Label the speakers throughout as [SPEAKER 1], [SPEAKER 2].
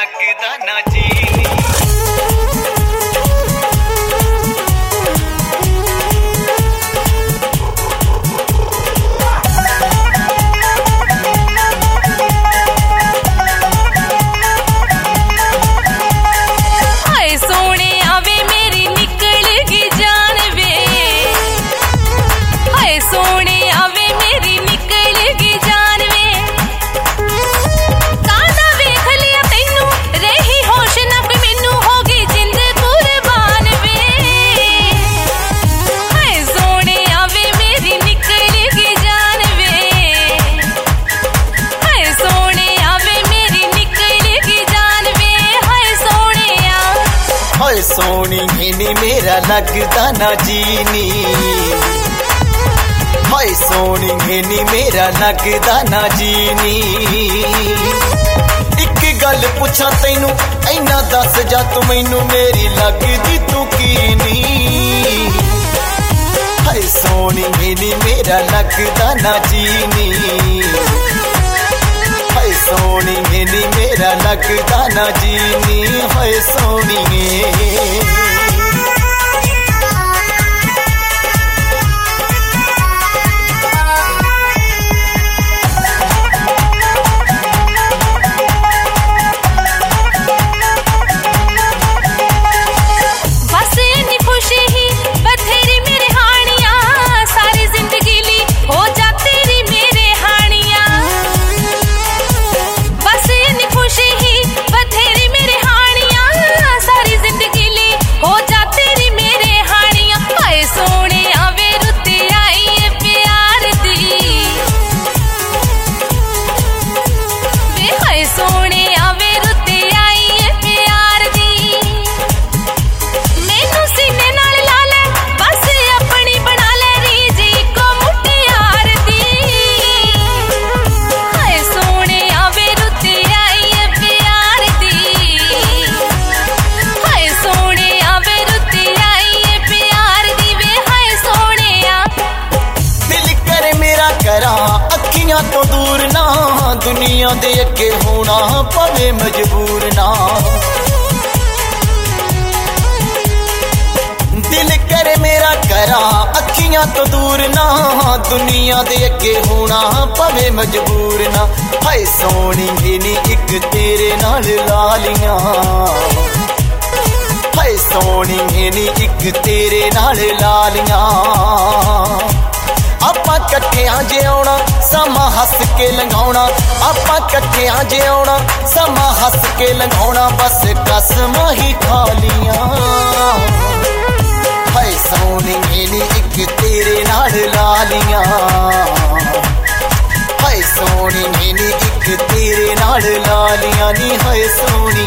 [SPEAKER 1] लगदा ना जी।
[SPEAKER 2] सोनी नी मेरा लगदा ना जीनी, हाय सोनी नी मेरा लगदा ना जीनी। एक गल पुछा तैनू ऐना दस जा तू मैनू मेरी लगदी तू कीनी। हाय सोनी नी मेरा लगदा ना जीनी, हाय सोनी नी मेरा लगदा ना जीनी। हाय सोनी तो दूर ना दुनिया दे अगे होना पवे मजबूर ना। दिल करे मेरा करा अखियां तो दूर ना दुनिया दे अगे होना पवे मजबूर ना। हाय सोनी नी एक तेरे नाल लालियां, हाय सोनी नी एक तेरे नाल लालियां। आपां कट्ठियां जे आउणा समा हस के लंघाउणा, आपां कट्ठियां जे आउणा समा हस के लंघाउणा। बस कसमां ही खा लियां, हाय सोनी नी एक तेरे नाल लालियां। हाय सोनी नी एक तेरे नाल लालियां नी। हाय सोनी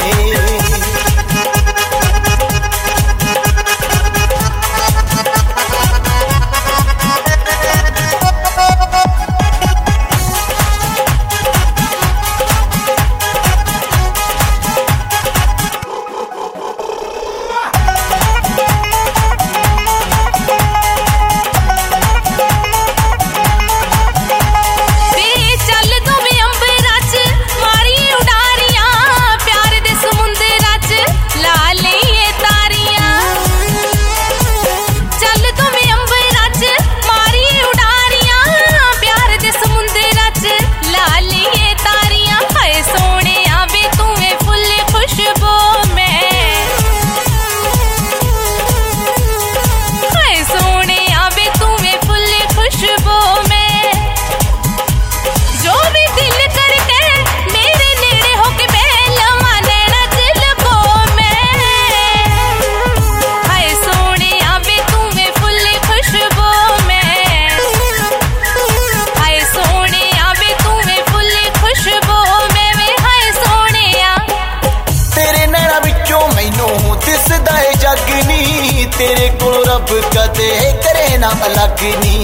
[SPEAKER 2] तेरे को रब कदे करे ना अलग नी।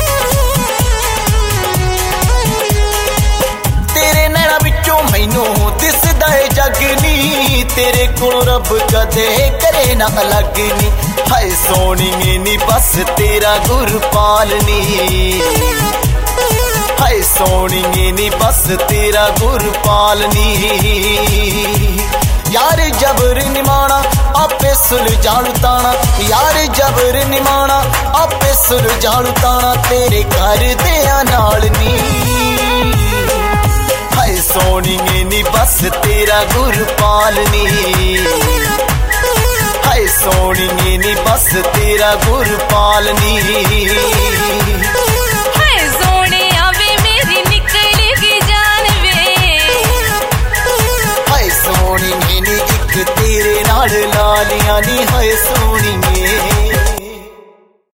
[SPEAKER 2] तेरे नैना विचों मैनू दिसदा है जग नी, तेरे को रब कदे करे ना अलग नी। हाय सोनी नी बस तेरा गुरपाल नी, हाय सोनिए नी बस तेरा गुरपाल नी। यार जबर निमाना आपे सुलझालू ताना, यार जबर निमाना आपे सुलझालू ताना, तेरे घर दिया नाल नी। हाय सोनिए नी बस तेरा गुरपाल नी, हाय सोनिए नी बस तेरा गुरपाल नी।